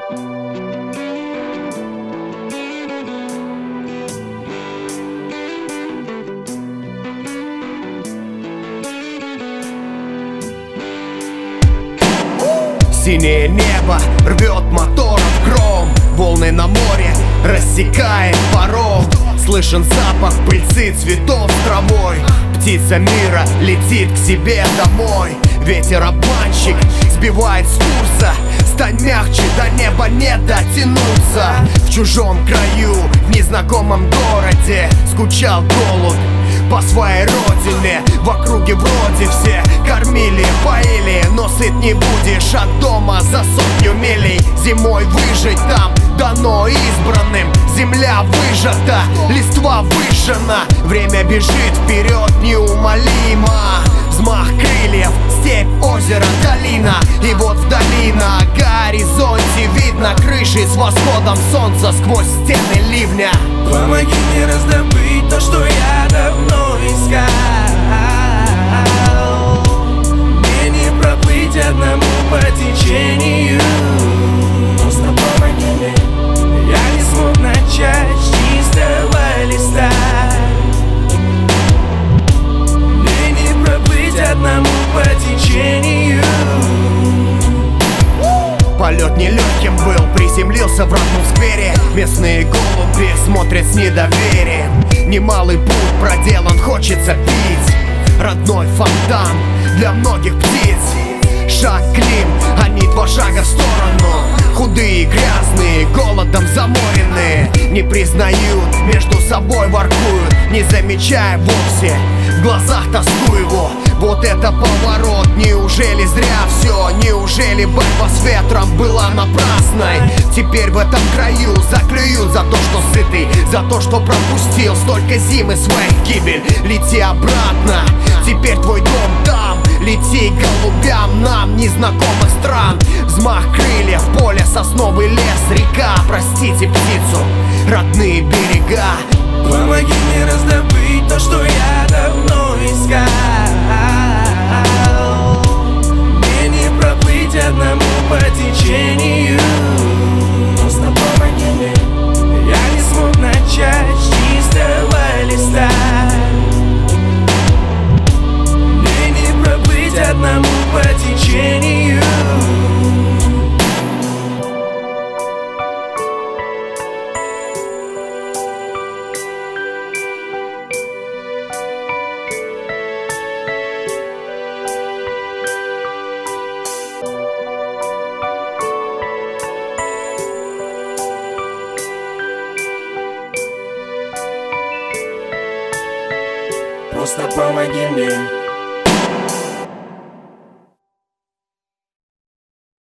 Синее небо рвет мотором гром, волны на море рассекает паром. Слышен запах пыльцы цветов с травой. Птица мира летит к себе домой. Ветер обманщик сбивает с курса. Стань мягче, до неба не дотянуться. В чужом краю, в незнакомом городе скучал голубь по своей родине. В округе вроде все кормили, поили, но сыт не будешь от дома за 100 милей. Зимой выжить там дано избранным. Земля выжата, листва выжжена. Время бежит вперед неумолимо. Взмах крыльев, степь, озеро, долина. И вот вдали на горизонте видно крыши с восходом солнца сквозь стены ливня. Помоги мне раздобыть то, что я давно искал. Мне не проплыть одному по течению. Просто помоги мне. Я не смог начать с чистого листа. Мне не проплыть одному по течению. Полет нелегким был, приземлился в родном сквере. Местные голуби смотрят с недоверием. Немалый путь проделан, хочется пить родной фонтан для многих птиц. Шаг Клим, они 2 шага в сторону. Худые, грязные, голодом заморенные. Не признают, между собой воркуют, не замечая вовсе в глазах тоску его. Вот это поворот, неужели зря все? Неужели борьба с ветром была напрасной? Теперь в этом краю заклюют за то, что сытый, за то, что пропустил столько зимы своих гибель. Лети обратно, теперь твой дом там. Лети к голубям нам незнакомых стран. Взмах крыльев, поле, сосновый лес, река. Простите птицу, родные берега. Помоги мне раздобыть то, что я давно искал. Мне не проплыть одному по течению. Просто помоги мне. Я не смог начать с чистого листа. Мне не проплыть одному по течению. Просто помоги мне.